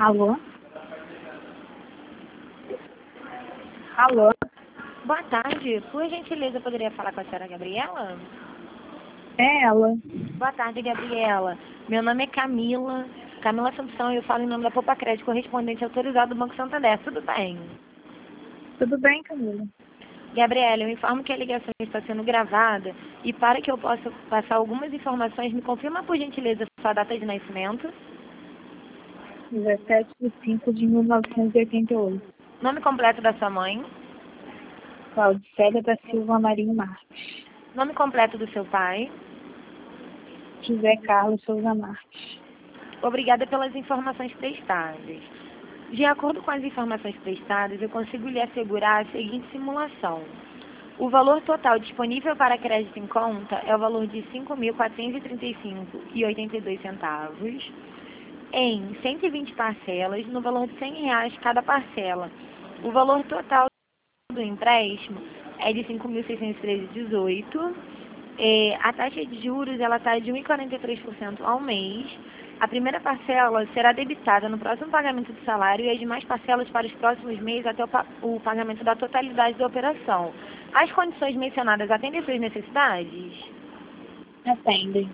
Alô? Alô? Boa tarde. Por gentileza, eu poderia falar com a senhora Gabriela? É ela. Boa tarde, Gabriela. Meu nome é Camila. Camila Assumpção e eu falo em nome da Poupa Crédito, correspondente autorizado do Banco Santander. Tudo bem? Tudo bem, Camila? Gabriela, eu informo que a ligação está sendo gravada e para que eu possa passar algumas informações, me confirma por gentileza sua data de nascimento, 17/5/1988. nome completo da sua mãe, Claudicélia da Silva Marinho Marques. nome completo do seu pai. José Carlos Souza Marques. Obrigada pelas informações prestadas. De acordo com as informações prestadas, eu consigo lhe assegurar a seguinte simulação. O valor total disponível para crédito em conta é o valor de R$ 5.435,82 em 120 parcelas, no valor de R$ 100 cada parcela. O valor total do empréstimo é de R$ 5.613,18. A taxa de juros ela está de 1,43% ao mês. A primeira parcela será debitada no próximo pagamento do salário e as demais parcelas para os próximos meses até o pagamento da totalidade da operação. As condições mencionadas atendem às suas necessidades? Atendem.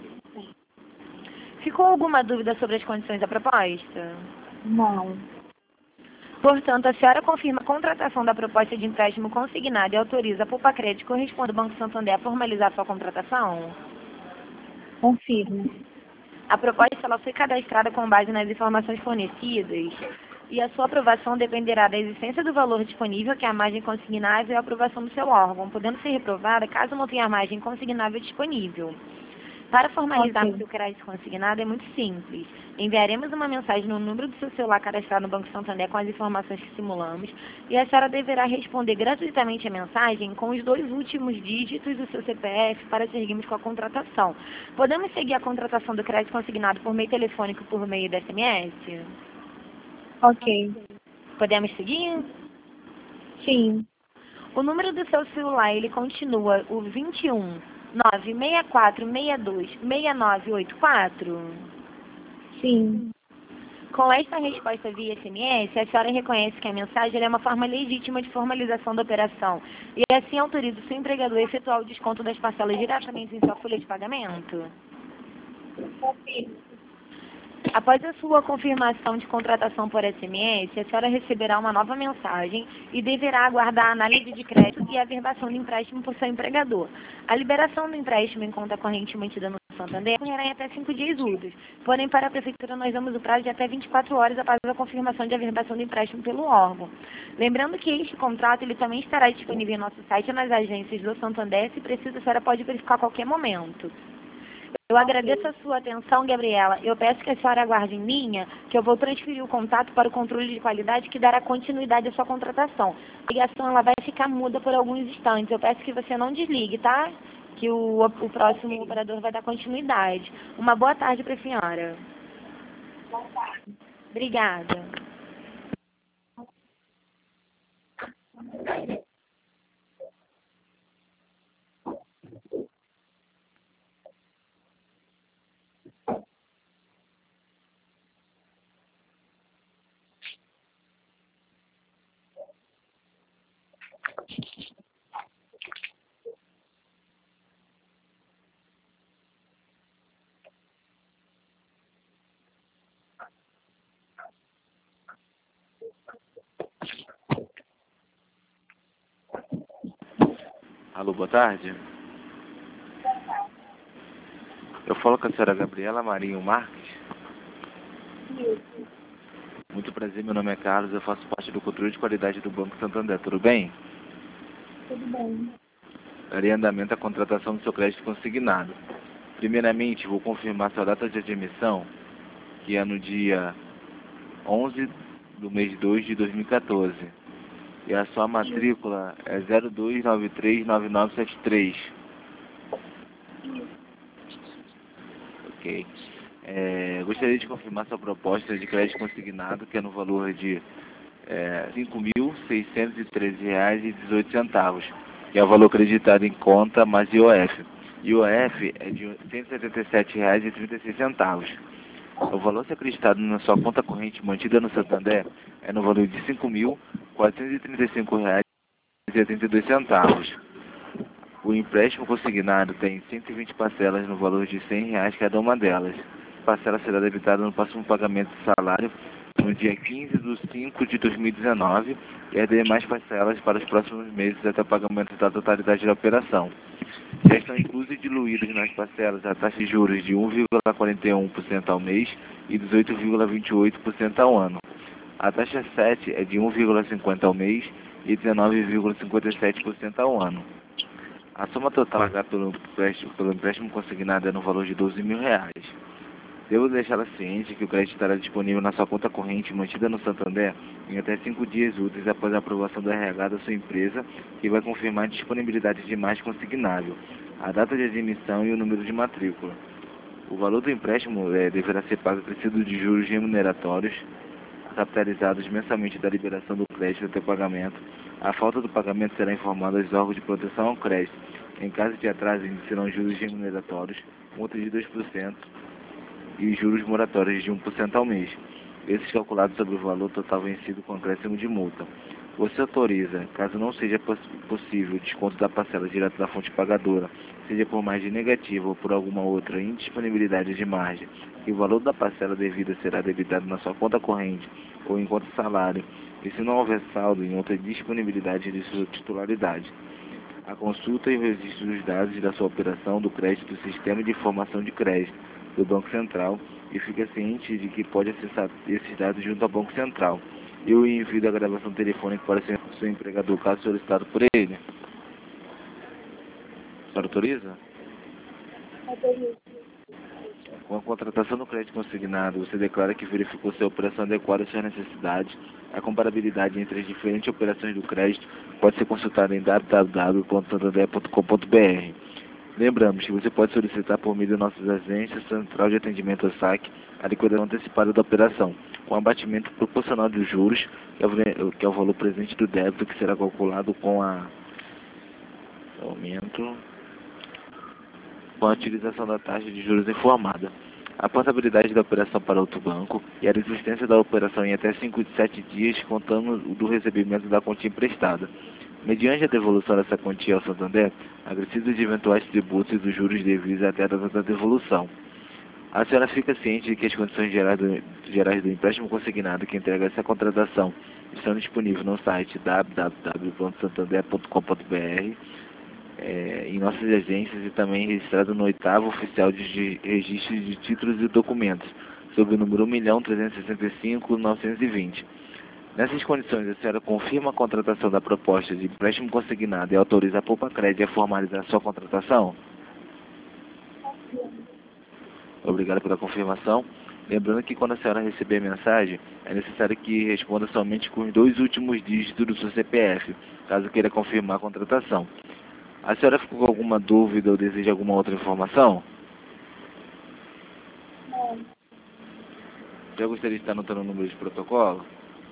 Ficou alguma dúvida sobre as condições da proposta? Não. Portanto, a senhora confirma a contratação da proposta de empréstimo consignado e autoriza a Poupa Crédito corresponde ao Banco Santander a formalizar sua contratação? Confirmo. A proposta ela foi cadastrada com base nas informações fornecidas e a sua aprovação dependerá da existência do valor disponível, que é a margem consignável, e a aprovação do seu órgão, podendo ser reprovada caso não tenha margem consignável disponível. Para formalizarmos Ok. o crédito consignado é muito simples. Enviaremos uma mensagem no número do seu celular cadastrado no Banco Santander com as informações que simulamos e a senhora deverá responder gratuitamente a mensagem com os 2 últimos dígitos do seu CPF para seguirmos com a contratação. Podemos seguir a contratação do crédito consignado por meio telefônico por meio da SMS? Ok. Podemos seguir? Sim. O número do seu celular, ele continua o 21 96462 6984? Sim. Com esta resposta via SMS, a senhora reconhece que a mensagem é uma forma legítima de formalização da operação e assim autoriza o seu empregador a efetuar o desconto das parcelas diretamente em sua folha de pagamento? Confirmo. Após a sua confirmação de contratação por SMS, a senhora receberá uma nova mensagem e deverá aguardar a análise de crédito e a averbação do empréstimo por seu empregador. A liberação do empréstimo em conta corrente mantida no Santander ocorrerá em até 5 dias úteis. Porém, para a Prefeitura, nós damos o prazo de até 24 horas após a confirmação de averbação do empréstimo pelo órgão. Lembrando que este contrato ele também estará disponível em nosso site e nas agências do Santander. Se precisa, a senhora pode verificar a qualquer momento. Eu agradeço a sua atenção, Gabriela. Eu peço que a senhora aguarde em linha, que eu vou transferir o contato para o controle de qualidade que dará continuidade à sua contratação. A ligação ela vai ficar muda por alguns instantes. Eu peço que você não desligue, tá? Que o próximo operador vai dar continuidade. Uma boa tarde para a senhora. Obrigada. Alô, boa tarde. Eu falo com a senhora Gabriela Marinho Marques. Muito prazer, meu nome é Carlos, eu faço parte do controle de qualidade do Banco Santander, tudo bem? Tudo bem. Darei andamento à contratação do seu crédito consignado. Primeiramente, vou confirmar sua data de admissão, que é no dia 11 do mês 2 de 2014. E a sua matrícula é 02939973. Ok. Gostaria de confirmar sua proposta de crédito consignado, que é no valor de R$ 5.613,18, que é o valor acreditado em conta mais IOF. IOF é de R$ 177,36. O valor a ser acreditado na sua conta corrente mantida no Santander é no valor de R$ 5.435,82. O empréstimo consignado tem 120 parcelas no valor de R$ 100 cada uma delas. A parcela será debitada no próximo pagamento de salário no dia 15/5/2019 e as demais parcelas para os próximos meses até o pagamento da totalidade da operação. Já estão inclusos e diluídos nas parcelas a taxa de juros de 1,41% ao mês e 18,28% ao ano. A taxa 7 é de 1,50% ao mês e 19,57% ao ano. A soma total pagada pelo empréstimo consignado é no valor de R$ 12.000. Devo deixá-la ciente que o crédito estará disponível na sua conta corrente mantida no Santander em até 5 dias úteis após a aprovação do RH da sua empresa, que vai confirmar a disponibilidade de imagem consignável, a data de admissão e o número de matrícula. O valor do empréstimo deverá ser pago acrescido de juros remuneratórios, capitalizados mensalmente da liberação do crédito até o pagamento. A falta do pagamento será informada aos órgãos de proteção ao crédito. Em caso de atraso, serão juros remuneratórios, multa de 2%, e juros moratórios de 1% ao mês. Esses calculados sobre o valor total vencido com acréscimo de multa. Você autoriza, caso não seja possível o desconto da parcela direto da fonte pagadora, seja por margem negativa ou por alguma outra indisponibilidade de margem, que o valor da parcela devida será debitado na sua conta corrente ou em conta salário, e se não houver saldo em outra disponibilidade de sua titularidade. A consulta e o registro dos dados da sua operação do crédito do Sistema de Informação de Crédito do Banco Central e fica ciente de que pode acessar esses dados junto ao Banco Central. Eu envio a gravação telefônica para o seu empregador caso solicitado por ele. A senhora autoriza? Autorizo. Com a contratação do crédito consignado, você declara que verificou se a operação adequada às suas necessidades. A comparabilidade entre as diferentes operações do crédito pode ser consultada em www.santander.com.br. Lembramos que você pode solicitar por meio de nossas agências Central de Atendimento ao Saque a liquidação antecipada da operação, com abatimento proporcional dos juros, que é o valor presente do débito, que será calculado com a utilização da taxa de juros informada. A portabilidade da operação para outro banco e a desistência da operação em até 7 dias, contando do recebimento da quantia emprestada. Mediante a devolução dessa quantia ao Santander, acrescidos de eventuais tributos e dos juros devidos até a data da devolução. A senhora fica ciente de que as condições gerais do empréstimo consignado que entrega essa contratação estão disponíveis no site www.santander.com.br, em nossas agências e também registrado no 8º Oficial de Registro de Títulos e Documentos, sob o número 1.365.920. Nessas condições, a senhora confirma a contratação da proposta de empréstimo consignado e autoriza a Poupa-Crédito a formalizar sua contratação? Obrigado pela confirmação. Lembrando que quando a senhora receber a mensagem, é necessário que responda somente com os 2 últimos dígitos do seu CPF, caso queira confirmar a contratação. A senhora ficou com alguma dúvida ou deseja alguma outra informação? Não. Já gostaria de estar anotando o número de protocolo?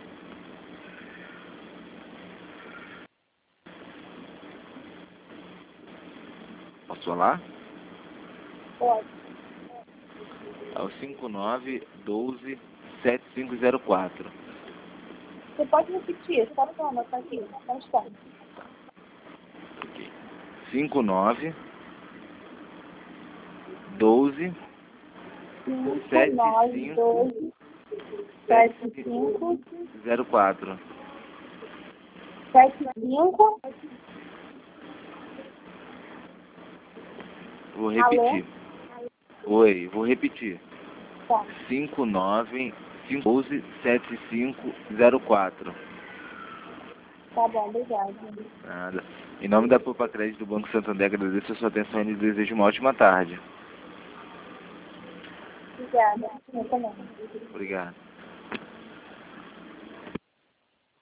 Posso falar? Pode. É o 5912-7504. Você pode repetir? Só para anotar aqui. Só um instante. 59 12 75 75 04. 75. Vou repetir. Oi, vou repetir. Tá. 59 12 7504. Tá bom, obrigada. Nada. Em nome da Poupa-Crédito do Banco Santander, agradeço a sua atenção e lhe desejo uma ótima tarde. Obrigada. Eu também. Obrigado.